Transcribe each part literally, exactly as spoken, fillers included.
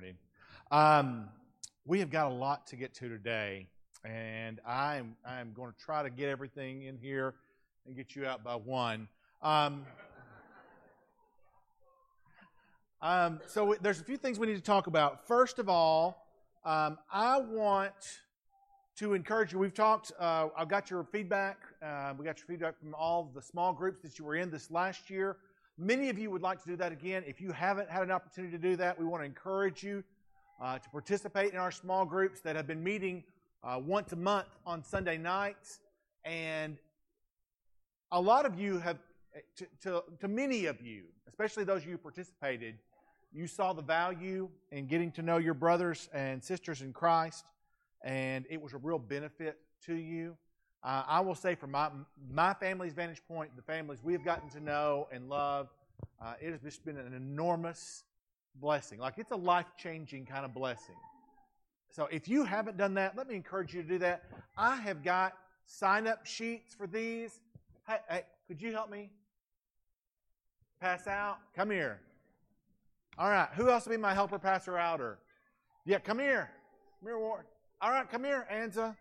morning. Um, we have got a lot to get to today, and I'm I'm going to try to get everything in here and get you out by one. Um, um, so there's a few things we need to talk about. First of all, um, I want to encourage you. We've talked. Uh, I've got your feedback. Uh, we got your feedback from all the small groups that you were in this last year. Many of you would like to do that again. If you haven't had an opportunity to do that, we want to encourage you uh, to participate in our small groups that have been meeting uh, once a month on Sunday nights. And a lot of you have, to, to, to many of you, especially those of you who participated, you saw the value in getting to know your brothers and sisters in Christ, and it was a real benefit to you. Uh, I will say from my my family's vantage point, the families we have gotten to know and love, uh, it has just been an enormous blessing. Like, it's a life-changing kind of blessing. So if you haven't done that, let me encourage you to do that. I have got sign-up sheets for these. Hey, hey, could you help me pass out? Come here. All right, who else will be my helper, passer, outer? Yeah, come here. Come here, Ward. All right, come here, Anza.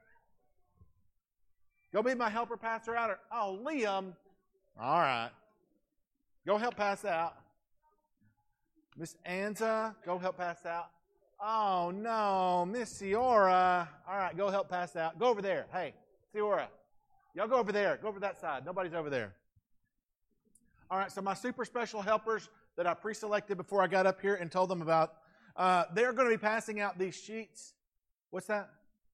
Go be my helper, pastor, outer. Oh, Liam. All right. Go help pass out. Miss Anza, go help pass out. Oh, no, Miss Ciora. All right, go help pass out. Go over there. Hey, Ciora. Y'all go over there. Go over that side. Nobody's over there. All right, so my super special helpers that I pre-selected before I got up here and told them about, uh, they're going to be passing out these sheets. What's that?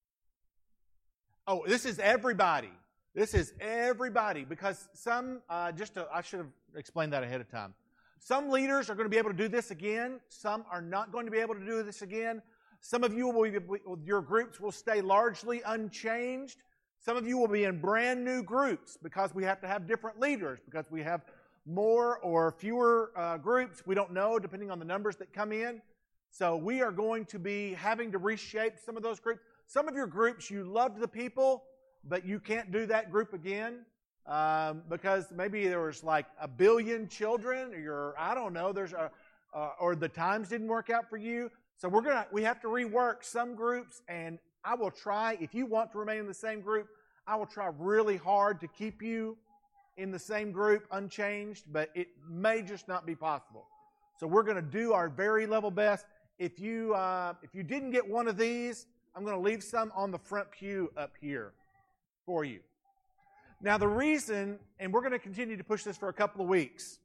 Oh, this is everybody. This is everybody, because some, uh, just to, I should have explained that ahead of time. Some leaders are going to be able to do this again. Some are not going to be able to do this again. Some of you, will be, your groups will stay largely unchanged. Some of you will be in brand new groups because we have to have different leaders, because we have more or fewer uh, groups. We don't know, depending on the numbers that come in. So we are going to be having to reshape some of those groups. Some of your groups, you loved the people, but you can't do that group again um, because maybe there was like a billion children, or you're, I don't know, there's a, uh, or the times didn't work out for you. So we're gonna, we have to rework some groups, and I will try, if you want to remain in the same group, I will try really hard to keep you in the same group unchanged, but it may just not be possible. So we're going to do our very level best. If you uh, if you didn't get one of these, I'm going to leave some on the front pew up here for you. Now, the reason, and we're going to continue to push this for a couple of weeks.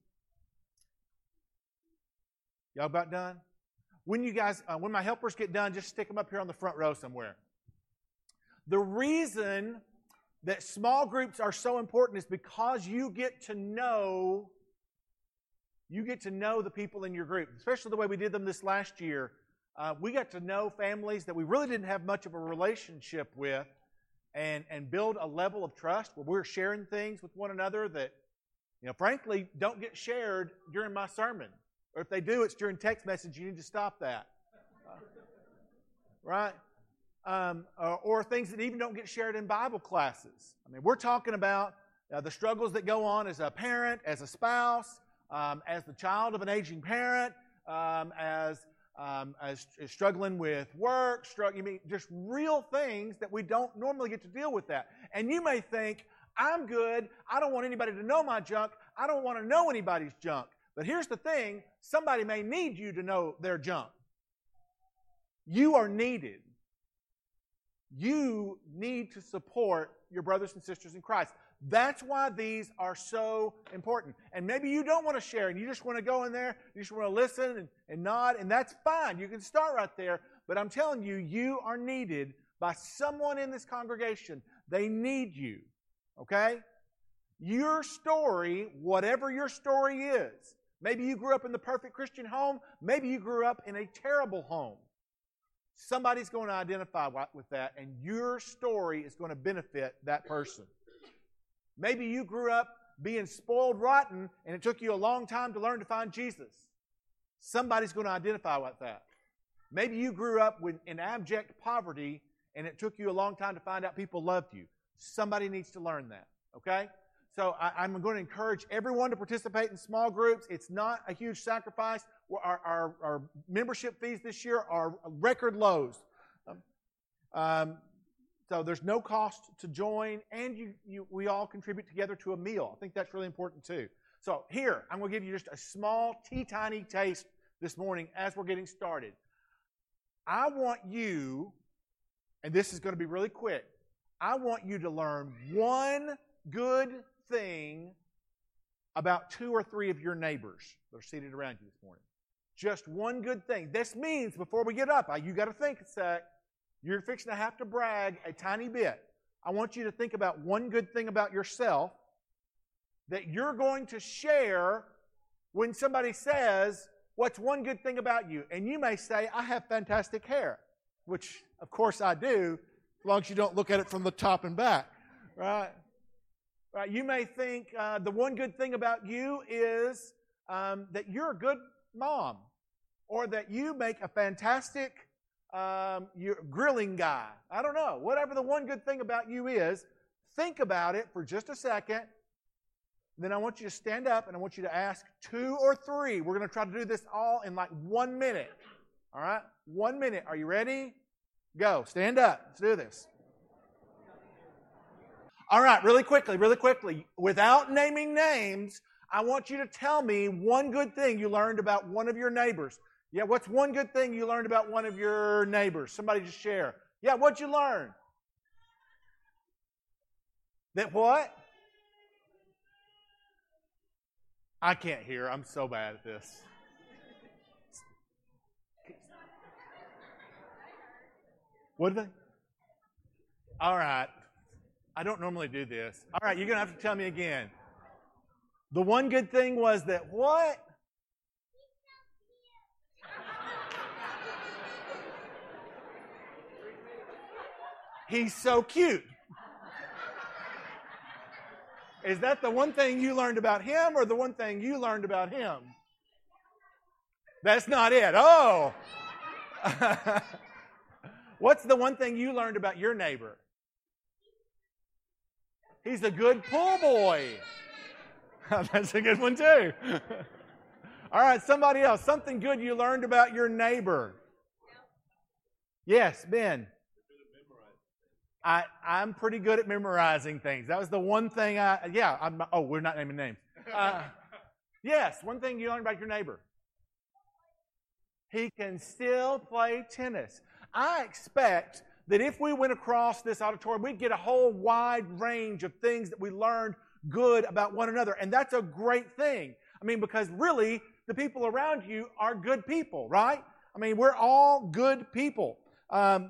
Y'all about done? When you guys, uh, when my helpers get done, just stick them up here on the front row somewhere. The reason that small groups are so important is because you get to know, you get to know the people in your group, especially the way we did them this last year. Uh, we got to know families that we really didn't have much of a relationship with, and, and build a level of trust where we're sharing things with one another that, you know, frankly, don't get shared during my sermon. Or if they do, it's during text message. You need to stop that. Uh, right? Um, or, or things that even don't get shared in Bible classes. I mean, we're talking about uh, the struggles that go on as a parent, as a spouse, um, as the child of an aging parent, um, as Um, as, as struggling with work, strugg- you mean just real things that we don't normally get to deal with that. And you may think, I'm good, I don't want anybody to know my junk, I don't want to know anybody's junk. But here's the thing, somebody may need you to know their junk. You are needed. You need to support your brothers and sisters in Christ. That's why these are so important. And maybe you don't want to share and you just want to go in there, you just want to listen and, and nod, and that's fine. You can start right there. But I'm telling you, you are needed by someone in this congregation. They need you. Okay? Your story, whatever your story is, maybe you grew up in the perfect Christian home, maybe you grew up in a terrible home. Somebody's going to identify with that, and your story is going to benefit that person. Maybe you grew up being spoiled rotten, and it took you a long time to learn to find Jesus. Somebody's going to identify with that. Maybe you grew up with, in abject poverty, and it took you a long time to find out people loved you. Somebody needs to learn that, okay? So I, I'm going to encourage everyone to participate in small groups. It's not a huge sacrifice. our, our, our membership fees this year are record lows. Um, um, so there's no cost to join, and you, you, we all contribute together to a meal. I think that's really important too. So here, I'm going to give you just a small, teeny-tiny taste this morning as we're getting started. I want you, and this is going to be really quick, I want you to learn one good thing about two or three of your neighbors that are seated around you this morning. Just one good thing. This means, before we get up, you got to think a sec. You're fixing to have to brag a tiny bit. I want you to think about one good thing about yourself that you're going to share when somebody says, what's one good thing about you? And you may say, I have fantastic hair, which, of course, I do, as long as you don't look at it from the top and back, right? Right? You may think uh, the one good thing about you is um, that you're a good mom, or that you make a fantastic um, you're a grilling guy. I don't know. Whatever the one good thing about you is, think about it for just a second. Then I want you to stand up and I want you to ask two or three. We're going to try to do this all in like one minute. All right? One minute. Are you ready? Go. Stand up. Let's do this. All right, really quickly, really quickly. Without naming names, I want you to tell me one good thing you learned about one of your neighbors. Yeah, what's one good thing you learned about one of your neighbors? Somebody just share. Yeah, what'd you learn? That what? I can't hear. I'm so bad at this. What did they? All right. I don't normally do this. All right, you're going to have to tell me again. The one good thing was that what? He's so cute. Is that the one thing you learned about him or the one thing you learned about him? That's not it. Oh. What's the one thing you learned about your neighbor? He's a good pool boy. That's a good one too. All right, somebody else. Something good you learned about your neighbor. Yes, Ben. I, I'm pretty good at memorizing things. That was the one thing I, yeah, I'm, oh, we're not naming names. Uh, yes, one thing you learned about your neighbor. He can still play tennis. I expect that if we went across this auditorium, we'd get a whole wide range of things that we learned good about one another. And that's a great thing. I mean, because really, the people around you are good people, right? I mean, we're all good people. Um,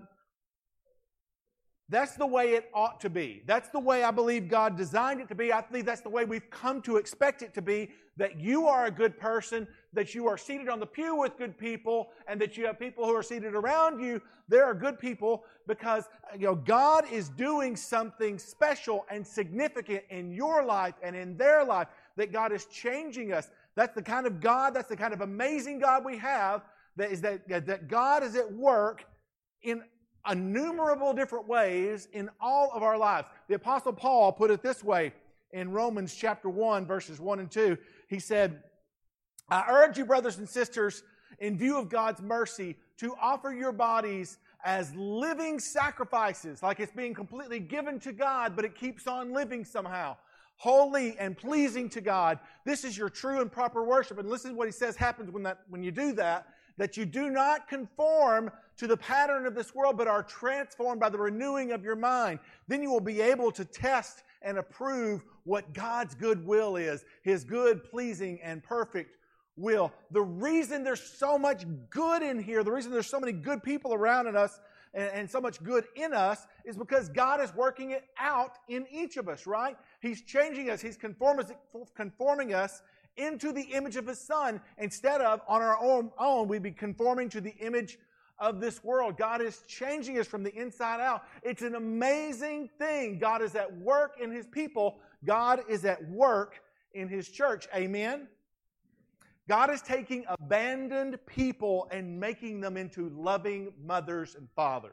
that's the way it ought to be. That's the way I believe God designed it to be. I believe that's the way we've come to expect it to be, that you are a good person, that you are seated on the pew with good people, and that you have people who are seated around you. There are good people because, you know, God is doing something special and significant in your life and in their life, that God is changing us. That's the kind of God, that's the kind of amazing God we have, that is that, that God is at work in innumerable different ways in all of our lives. The Apostle Paul put it this way in Romans chapter one, verses one and two. He said, I urge you, brothers and sisters, in view of God's mercy, to offer your bodies as living sacrifices, like it's being completely given to God, but it keeps on living somehow. Holy and pleasing to God. This is your true and proper worship. And listen to what he says happens when that when you do that, that you do not conform to the pattern of this world, but are transformed by the renewing of your mind. Then you will be able to test and approve what God's good will is, His good, pleasing, and perfect will. The reason there's so much good in here, the reason there's so many good people around in us and, and so much good in us is because God is working it out in each of us, right? He's changing us. He's conforming, conforming us into the image of His Son. Instead of, on our own, own, we'd be conforming to the image of this world. God is changing us from the inside out. It's an amazing thing. God is at work in His people. God is at work in His church. Amen? God is taking abandoned people and making them into loving mothers and fathers.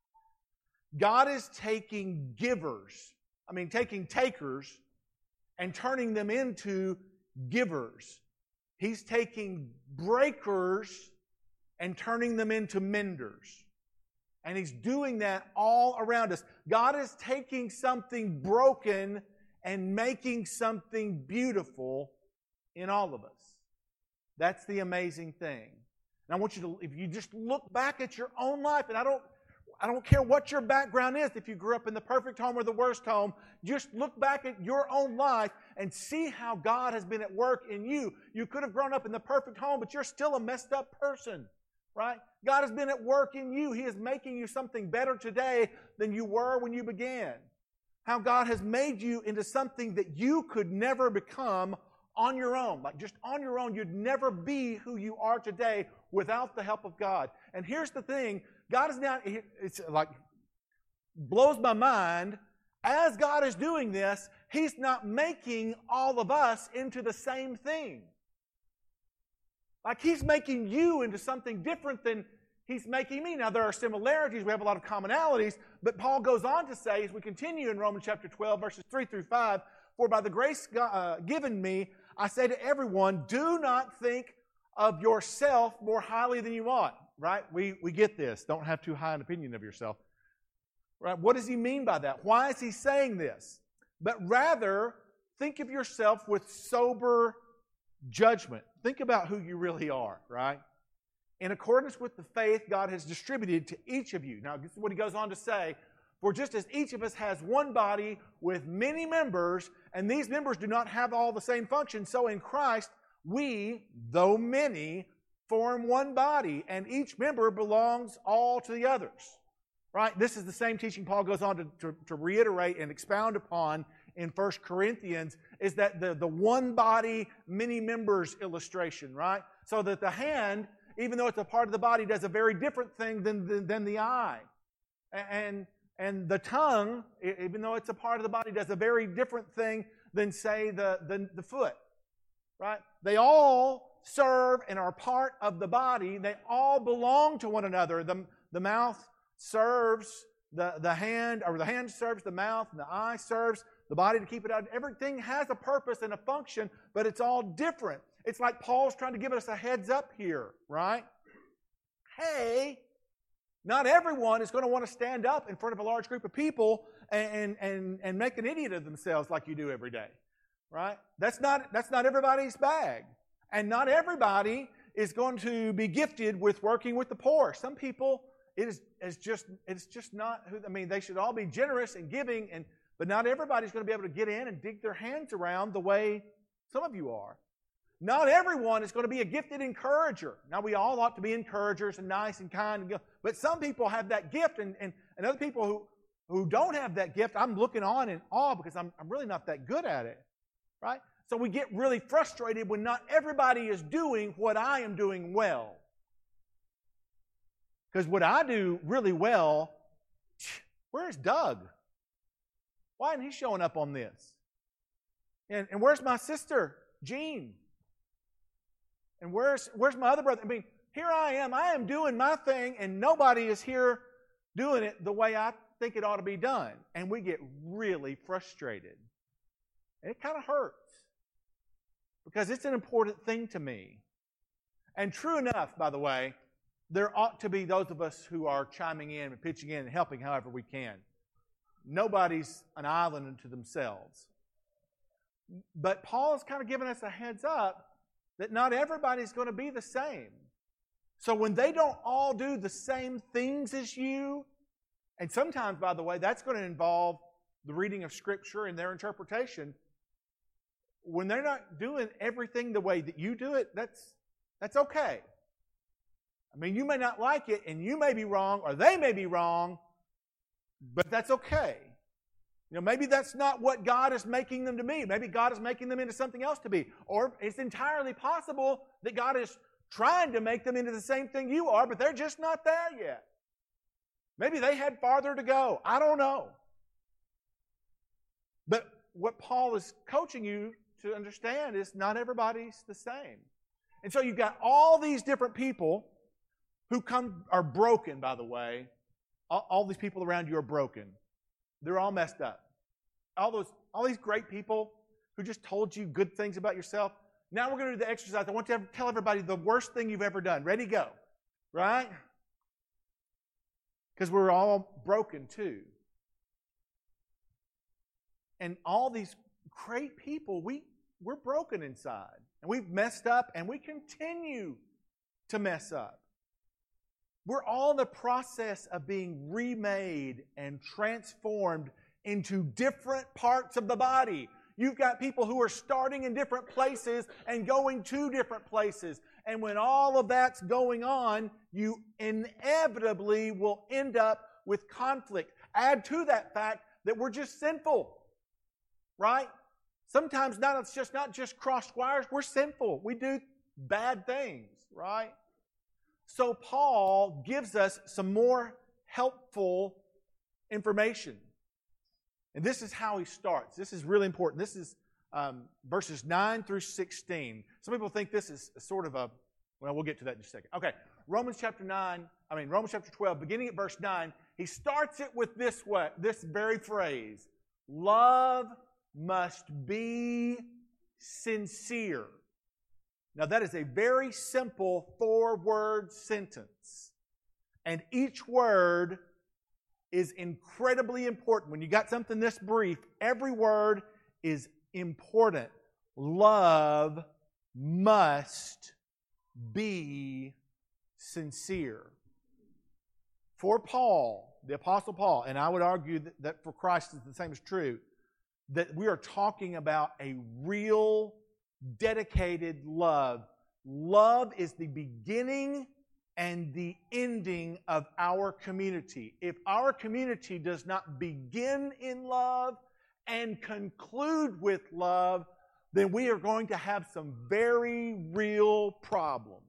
God is taking givers, I mean, taking takers and turning them into givers. He's taking breakers and turning them into menders. And He's doing that all around us. God is taking something broken and making something beautiful in all of us. That's the amazing thing. And I want you to, if you just look back at your own life, and I don't, I don't care what your background is, if you grew up in the perfect home or the worst home, just look back at your own life and see how God has been at work in you. You could have grown up in the perfect home, but you're still a messed up person, right? God has been at work in you. He is making you something better today than you were when you began. How God has made you into something that you could never become on your own. Like just on your own, you'd never be who you are today without the help of God. And here's the thing, God is not, it's like, blows my mind, as God is doing this, He's not making all of us into the same thing. Like He's making you into something different than He's making me. Now there are similarities, we have a lot of commonalities, but Paul goes on to say, as we continue in Romans chapter twelve, verses three through five, for by the grace uh, given me, I say to everyone, do not think of yourself more highly than you ought. Right? We, we get this. Don't have too high an opinion of yourself. Right? What does he mean by that? Why is he saying this? But rather, think of yourself with sober judgment. Think about who you really are, right? In accordance with the faith God has distributed to each of you. Now, this is what he goes on to say. For just as each of us has one body with many members, and these members do not have all the same function, so in Christ we, though many, form one body, and each member belongs all to the others. Right? This is the same teaching Paul goes on to, to, to reiterate and expound upon in First Corinthians, is that the, the one body, many members illustration, right? So that the hand, even though it's a part of the body, does a very different thing than, than, than the eye. And, and the tongue, even though it's a part of the body, does a very different thing than, say, the, the, the foot. Right? They all serve and are part of the body. They all belong to one another. The, the mouth serves the, the hand, or the hand serves the mouth, and the eye serves the body to keep it out. Everything has a purpose and a function, but it's all different. It's like Paul's trying to give us a heads up here, right? Hey, not everyone is going to want to stand up in front of a large group of people and, and, and make an idiot of themselves like you do every day, right? That's not, that's not everybody's bag. And not everybody is going to be gifted with working with the poor. Some people, it is it's just it's just not who. I mean, they should all be generous and giving, and but not everybody's going to be able to get in and dig their hands around the way some of you are. Not everyone is going to be a gifted encourager. Now, we all ought to be encouragers and nice and kind, and, but some people have that gift, and, and, and other people who, who don't have that gift, I'm looking on in awe because I'm I'm really not that good at it, right? So we get really frustrated when not everybody is doing what I am doing well. Because what I do really well, where's Doug? Why isn't he showing up on this? And, and where's my sister, Jean? And where's, where's my other brother? I mean, here I am. I am doing my thing, and nobody is here doing it the way I think it ought to be done. And we get really frustrated. And it kind of hurts. Because it's an important thing to me. And true enough, by the way, there ought to be those of us who are chiming in and pitching in and helping however we can. Nobody's an island unto themselves. But Paul's kind of giving us a heads up that not everybody's going to be the same. So when they don't all do the same things as you, and sometimes, by the way, that's going to involve the reading of Scripture and their interpretation. When they're not doing everything the way that you do it, that's that's okay. I mean, you may not like it, and you may be wrong, or they may be wrong, but that's okay. You know, maybe that's not what God is making them to be. Maybe God is making them into something else to be. Or it's entirely possible that God is trying to make them into the same thing you are, but they're just not there yet. Maybe they had farther to go. I don't know. But what Paul is coaching you to understand is not everybody's the same. And so you've got all these different people who come are broken, by the way. All, all these people around you are broken. They're all messed up. All those, all these great people who just told you good things about yourself, Now we're going to do the exercise. I want to tell everybody the worst thing you've ever done. Ready, go. Right? Because we're all broken too. And all these great people, we, we're broken inside. And we've messed up, and we continue to mess up. We're all in the process of being remade and transformed into different parts of the body. You've got people who are starting in different places and going to different places. And when all of that's going on, you inevitably will end up with conflict. Add to that fact that we're just sinful, right? Sometimes not, it's just not just crossed wires. We're sinful. We do bad things, right? So Paul gives us some more helpful information. And this is how he starts. This is really important. This is um, verses nine through sixteen. Some people think this is sort of a, well, we'll get to that in just a second. Okay, Romans chapter nine, I mean, Romans chapter twelve, beginning at verse nine, he starts it with this way, this very phrase, love must be sincere. Now, that is a very simple four-word sentence. And each word is incredibly important. When you got something this brief, every word is important. Love must be sincere. For Paul, the Apostle Paul, and I would argue that, that for Christ the same is true, that we are talking about a real dedicated love. Love is the beginning and the ending of our community. If our community does not begin in love and conclude with love, then we are going to have some very real problems.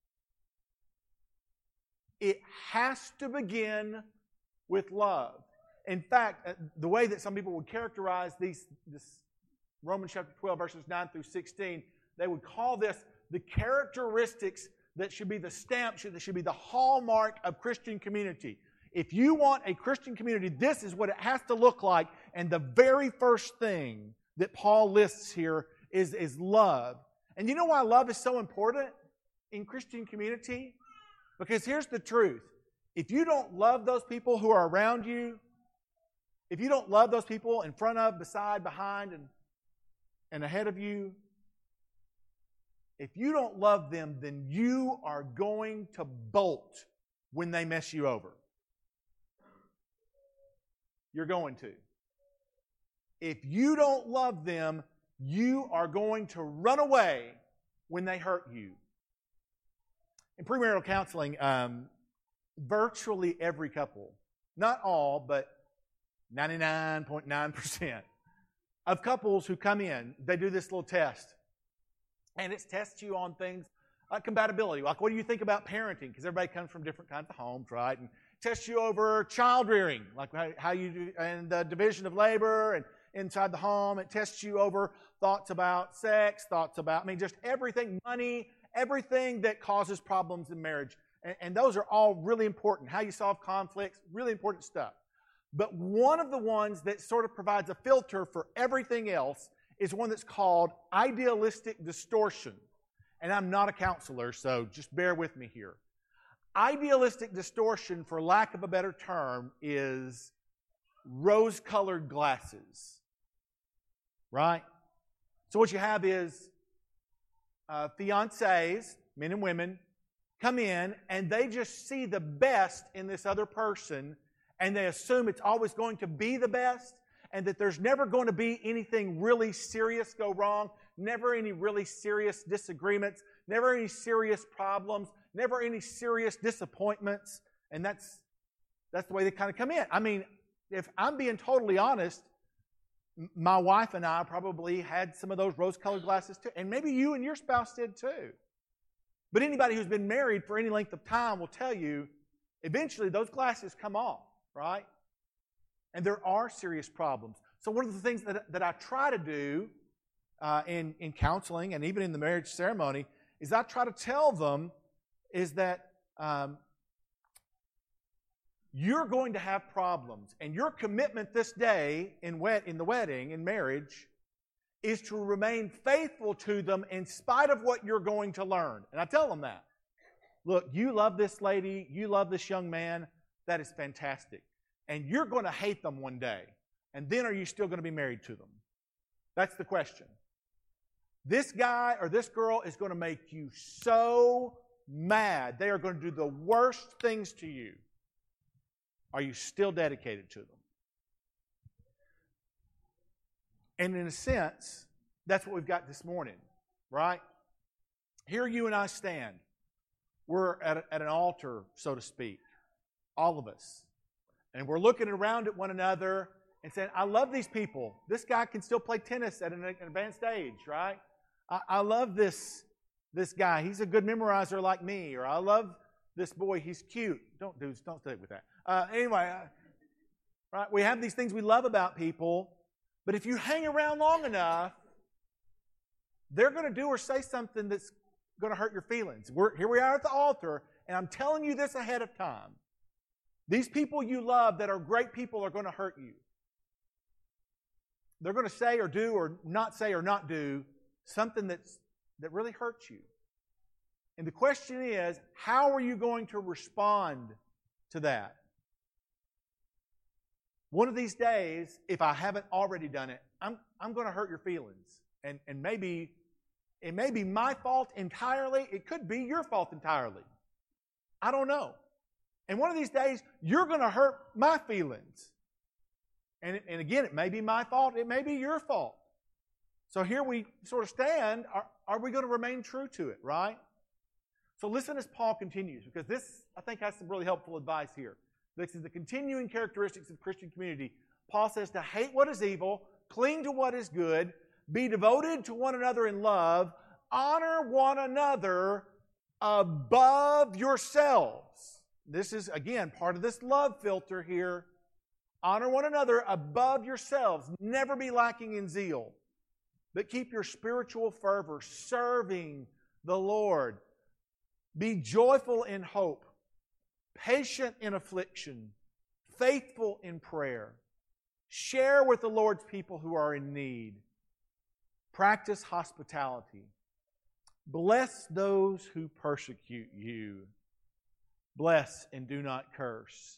It has to begin with love. In fact, the way that some people would characterize these, this Romans chapter twelve, verses nine through sixteen, they would call this the characteristics that should be the stamp, that should be the hallmark of Christian community. If you want a Christian community, this is what it has to look like. And the very first thing that Paul lists here is, is love. And you know why love is so important in Christian community? Because here's the truth. If you don't love those people who are around you, if you don't love those people in front of, beside, behind, and, and ahead of you, if you don't love them, then you are going to bolt when they mess you over. You're going to. If you don't love them, you are going to run away when they hurt you. In premarital counseling, um, virtually every couple, not all, but ninety-nine point nine percent of couples who come in, they do this little test. And it tests you on things like compatibility. Like, what do you think about parenting? Because everybody comes from different kinds of homes, right? And tests you over child rearing, like how you do, and the division of labor and inside the home. It tests you over thoughts about sex, thoughts about, I mean, just everything, money, everything that causes problems in marriage. And, and those are all really important. How you solve conflicts, really important stuff. But one of the ones that sort of provides a filter for everything else is one that's called idealistic distortion. And I'm not a counselor, so just bear with me here. Idealistic distortion, for lack of a better term, is rose-colored glasses. Right? So what you have is uh, fiancés, men and women, come in and they just see the best in this other person, and they assume it's always going to be the best, and that there's never going to be anything really serious go wrong, never any really serious disagreements, never any serious problems, never any serious disappointments. And that's that's the way they kind of come in. I mean, if I'm being totally honest, my wife and I probably had some of those rose-colored glasses too. And maybe you and your spouse did too. But anybody who's been married for any length of time will tell you, eventually those glasses come off, right? And there are serious problems. So one of the things that, that I try to do uh, in, in counseling and even in the marriage ceremony is I try to tell them is that um, you're going to have problems. And your commitment this day in, wed- in the wedding, in marriage, is to remain faithful to them in spite of what you're going to learn. And I tell them that. Look, you love this lady, you love this young man, that is fantastic. And you're going to hate them one day. And then are you still going to be married to them? That's the question. This guy or this girl is going to make you so mad. They are going to do the worst things to you. Are you still dedicated to them? And in a sense, that's what we've got this morning, right? Here you and I stand. We're at, a, at an altar, so to speak, all of us. And we're looking around at one another and saying, I love these people. This guy can still play tennis at an advanced age, right? I, I love this, this guy. He's a good memorizer like me. Or I love this boy. He's cute. Don't do, don't stick with that. Uh, anyway, uh, right? We have these things we love about people. But if you hang around long enough, they're going to do or say something that's going to hurt your feelings. We're, here we are at the altar, and I'm telling you this ahead of time. These people you love that are great people are going to hurt you. They're going to say or do or not say or not do something that's, that really hurts you. And the question is, how are you going to respond to that? One of these days, if I haven't already done it, I'm, I'm going to hurt your feelings. And, and maybe it may be my fault entirely. It could be your fault entirely. I don't know. And one of these days, you're going to hurt my feelings. And, and again, it may be my fault. It may be your fault. So here we sort of stand. Are, are we going to remain true to it, right? So listen as Paul continues, because this, I think, has some really helpful advice here. This is the continuing characteristics of Christian community. Paul says to hate what is evil, cling to what is good, be devoted to one another in love, honor one another above yourselves. This is, again, part of this love filter here. Honor one another above yourselves. Never be lacking in zeal, but keep your spiritual fervor serving the Lord. Be joyful in hope, patient in affliction, faithful in prayer. Share with the Lord's people who are in need. Practice hospitality. Bless those who persecute you. Bless and do not curse.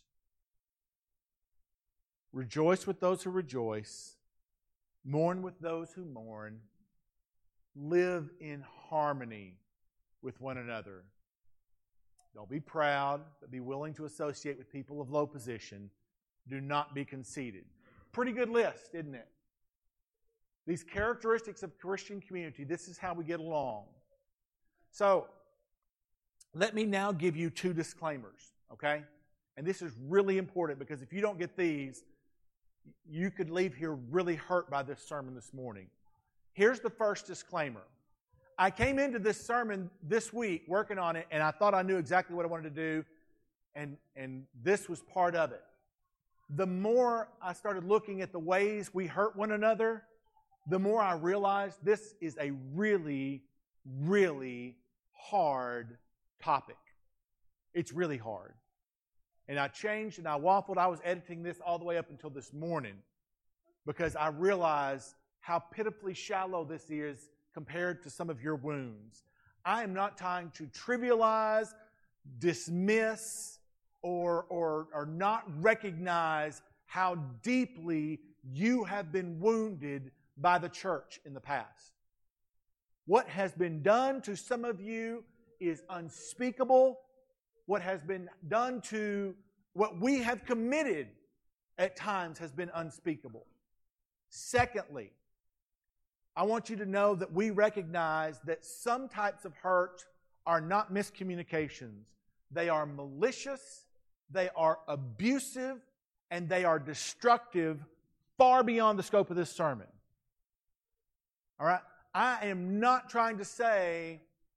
Rejoice with those who rejoice. Mourn with those who mourn. Live in harmony with one another. Don't be proud, but be willing to associate with people of low position. Do not be conceited. Pretty good list, isn't it? These characteristics of Christian community, this is how we get along. So, let me now give you two disclaimers, okay? And this is really important because if you don't get these, you could leave here really hurt by this sermon this morning. Here's the first disclaimer. I came into this sermon this week working on it, and I thought I knew exactly what I wanted to do, and, and this was part of it. The more I started looking at the ways we hurt one another, the more I realized this is a really, really hard topic. It's really hard. And I changed and I waffled. I was editing this all the way up until this morning because I realized how pitifully shallow this is compared to some of your wounds. I am not trying to trivialize, dismiss, or, or, or not recognize how deeply you have been wounded by the church in the past. What has been done to some of you is unspeakable. What has been done to what we have committed at times has been unspeakable. Secondly, I want you to know that we recognize that some types of hurt are not miscommunications. They are malicious, they are abusive, and they are destructive far beyond the scope of this sermon. All right? I am not trying to say,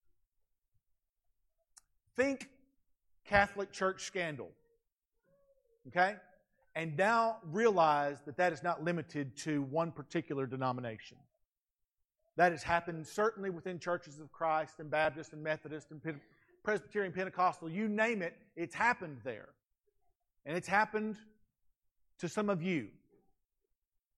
think Catholic Church scandal. Okay? And now realize that that is not limited to one particular denomination. That has happened certainly within churches of Christ and Baptist and Methodist and Presbyterian, Pentecostal, you name it, it's happened there. And it's happened to some of you.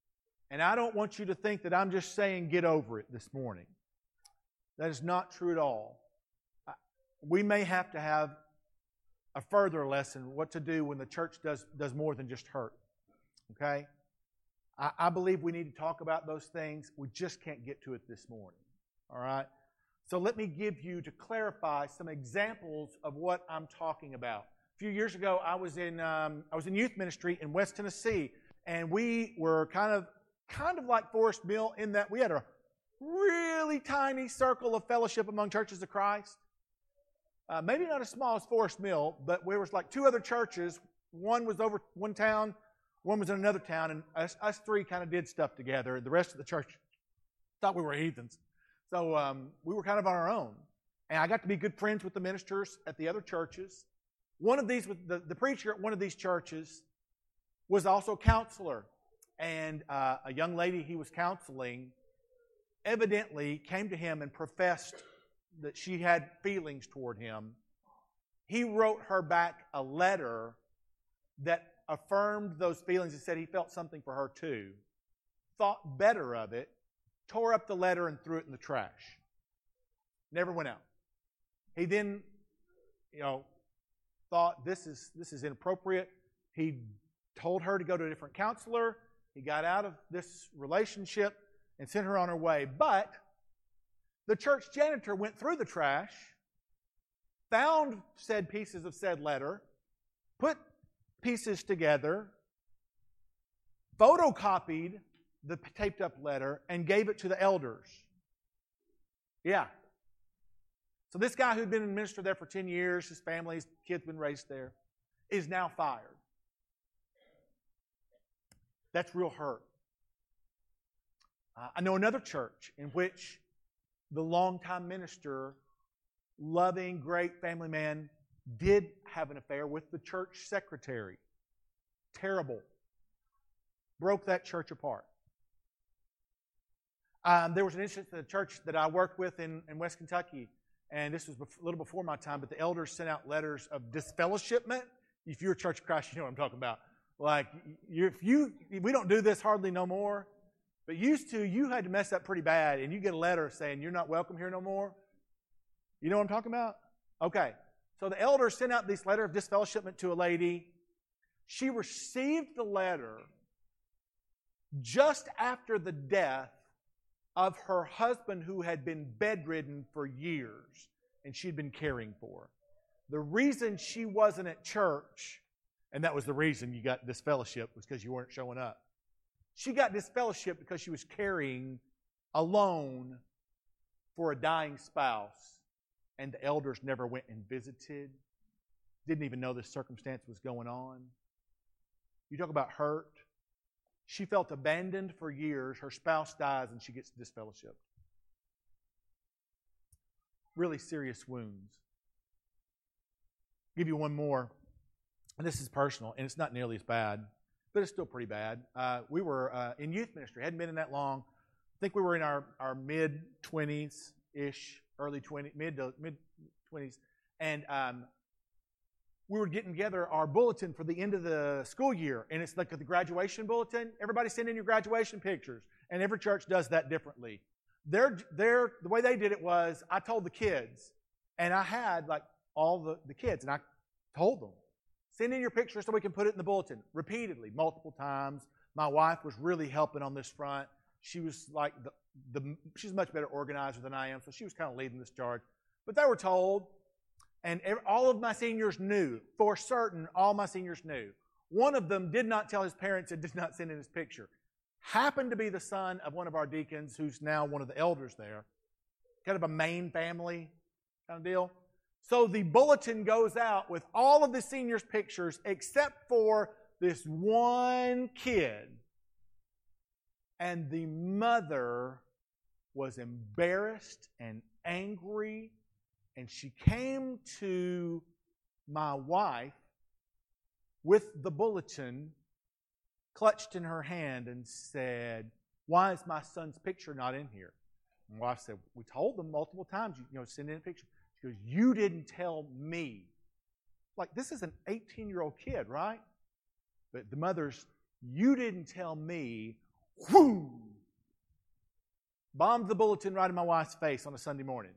And I don't want you to think that I'm just saying get over it this morning. That is not true at all. We may have to have a further lesson, what to do when the church does, does more than just hurt. Okay? I, I believe we need to talk about those things. We just can't get to it this morning. All right? So let me give you, to clarify, some examples of what I'm talking about. A few years ago, I was in um, I was in youth ministry in West Tennessee, and we were kind of kind of like Forest Mill in that we had a really tiny circle of fellowship among churches of Christ. Uh, maybe not as small as Forest Mill, but there was like two other churches. One was over one town, one was in another town, and us, us three kind of did stuff together. The rest of the church thought we were heathens. So um, we were kind of on our own. And I got to be good friends with the ministers at the other churches. One of these, the, the preacher at one of these churches was also a counselor. And uh, a young lady he was counseling evidently came to him and professed that she had feelings toward him. He wrote her back a letter that affirmed those feelings and said he felt something for her too. Thought better of it, tore up the letter and threw it in the trash. Never went out. He then, you know, thought this is this is inappropriate. He told her to go to a different counselor. He got out of this relationship and sent her on her way. But the church janitor went through the trash, found said pieces of said letter, put pieces together, photocopied the taped up letter, and gave it to the elders. Yeah. So this guy who'd been a minister there for ten years, his family, his kids been raised there, is now fired. That's real hurt. Uh, I know another church in which the longtime minister, loving, great family man, did have an affair with the church secretary. Terrible. Broke that church apart. Um, there was an instance at a church that I worked with in, in West Kentucky, and this was a little before my time, but the elders sent out letters of disfellowshipment. If you're a Church of Christ, you know what I'm talking about. Like, you, if you, we don't do this hardly no more, but used to, you had to mess up pretty bad, and you get a letter saying you're not welcome here no more. You know what I'm talking about? Okay. So the elders sent out this letter of disfellowshipment to a lady. She received the letter just after the death of her husband who had been bedridden for years and she'd been caring for. The reason she wasn't at church, and that was the reason you got disfellowship, was because you weren't showing up. She got disfellowship because she was caring alone for a dying spouse, and the elders never went and visited, didn't even know this circumstance was going on. You talk about hurt. She felt abandoned for years. Her spouse dies and she gets disfellowshipped. Really serious wounds. I'll give you one more. And this is personal, and it's not nearly as bad, but it's still pretty bad. Uh, we were uh, in youth ministry. Hadn't been in that long. I think we were in our, our mid-twenties-ish, early twenties, mid to mid-twenties. And um, we were getting together our bulletin for the end of the school year. And it's like the graduation bulletin. Everybody send in your graduation pictures. And every church does that differently. Their, their, the way they did it was, I told the kids, and I had like all the, the kids, and I told them, send in your picture so we can put it in the bulletin. Repeatedly, multiple times. My wife was really helping on this front. She was like, the, the she's a much better organizer than I am, so she was kind of leading this charge. But they were told, and every, all of my seniors knew, for certain, all my seniors knew. One of them did not tell his parents and did not send in his picture. Happened to be the son of one of our deacons, who's now one of the elders there. Kind of a main family kind of deal. So the bulletin goes out with all of the seniors' pictures except for this one kid. And the mother was embarrassed and angry, and she came to my wife with the bulletin clutched in her hand and said, "Why is my son's picture not in here?" My wife said, "We told them multiple times, you know, send in a picture." She goes, "You didn't tell me." Like, this is an eighteen-year-old kid, right? But the mother's, "You didn't tell me Whoo! Bombed the bulletin right in my wife's face on a Sunday morning.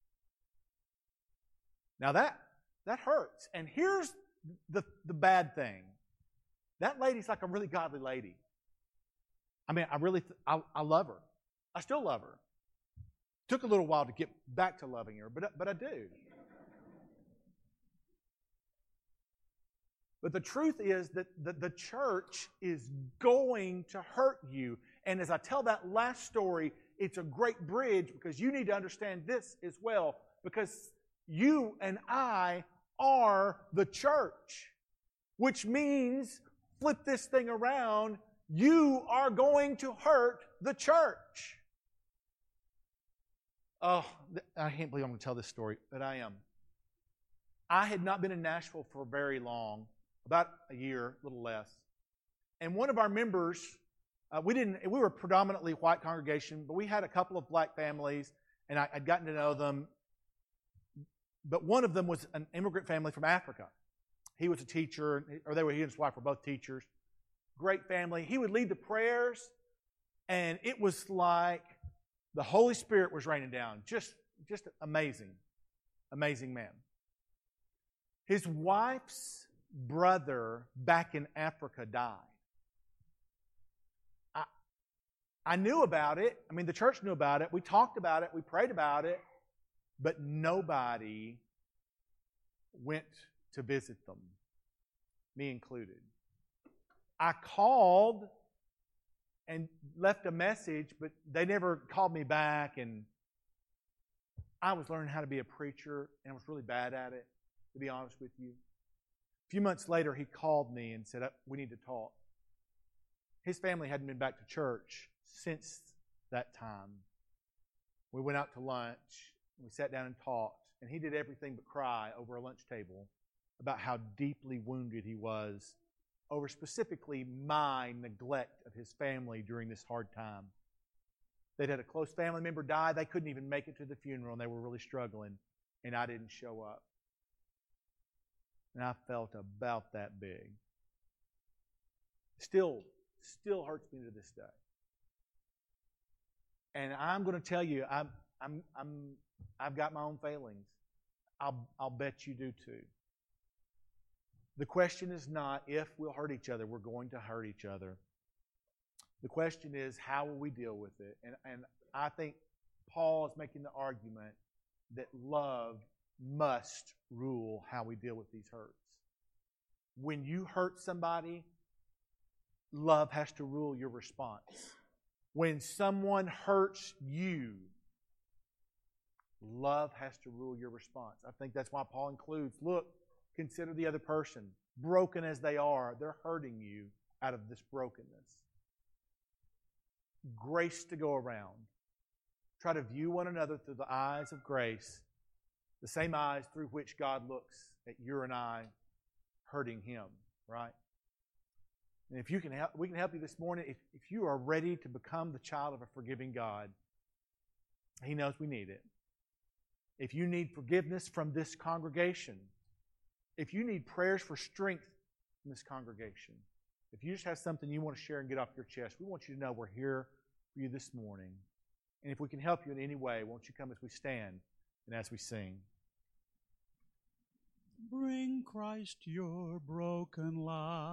Now that that hurts. And here's the, the bad thing. That lady's like a really godly lady. I mean, I really, I, I love her. I still love her. Took a little while to get back to loving her, but, but I do. But the truth is that the, the church is going to hurt you. And as I tell that last story, it's a great bridge because you need to understand this as well. Because you and I are the church. Which means, flip this thing around, you are going to hurt the church. Oh, I can't believe I'm going to tell this story, but I am. I had not been in Nashville for very long. About a year, a little less. And one of our members, uh, we didn't. We were a predominantly white congregation, but we had a couple of black families, and I, I'd gotten to know them. But one of them was an immigrant family from Africa. He was a teacher, or they were. He and his wife were both teachers. Great family. He would lead the prayers, and it was like the Holy Spirit was raining down. Just, just amazing, amazing man. His wife's brother back in Africa died. I, I knew about it. I mean, the church knew about it. We talked about it. We prayed about it. But nobody went to visit them, me included. I called and left a message, but they never called me back. And I was learning how to be a preacher, and I was really bad at it, to be honest with you. A few months later, he called me and said, we need to talk. His family hadn't been back to church since that time. We went out to lunch. We sat down and talked. And he did everything but cry over a lunch table about how deeply wounded he was over specifically my neglect of his family during this hard time. They'd had a close family member die. They couldn't even make it to the funeral, and they were really struggling. And I didn't show up. And I felt about that big. Still, still hurts me to this day. And I'm going to tell you, I'm, I'm, I'm, I've got my own failings. I'll, I'll bet you do too. The question is not if we'll hurt each other. We're going to hurt each other. The question is, how will we deal with it? And, and I think Paul is making the argument that love must rule how we deal with these hurts. When you hurt somebody, love has to rule your response. When someone hurts you, love has to rule your response. I think that's why Paul includes, look, consider the other person. Broken as they are, they're hurting you out of this brokenness. Grace to go around. Try to view one another through the eyes of grace, the same eyes through which God looks at you and I hurting Him, right? And if you can help, we can help you this morning. If, if you are ready to become the child of a forgiving God, He knows we need it. If you need forgiveness from this congregation, if you need prayers for strength from this congregation, if you just have something you want to share and get off your chest, we want you to know we're here for you this morning. And if we can help you in any way, won't you come as we stand and as we sing? Bring Christ your broken life.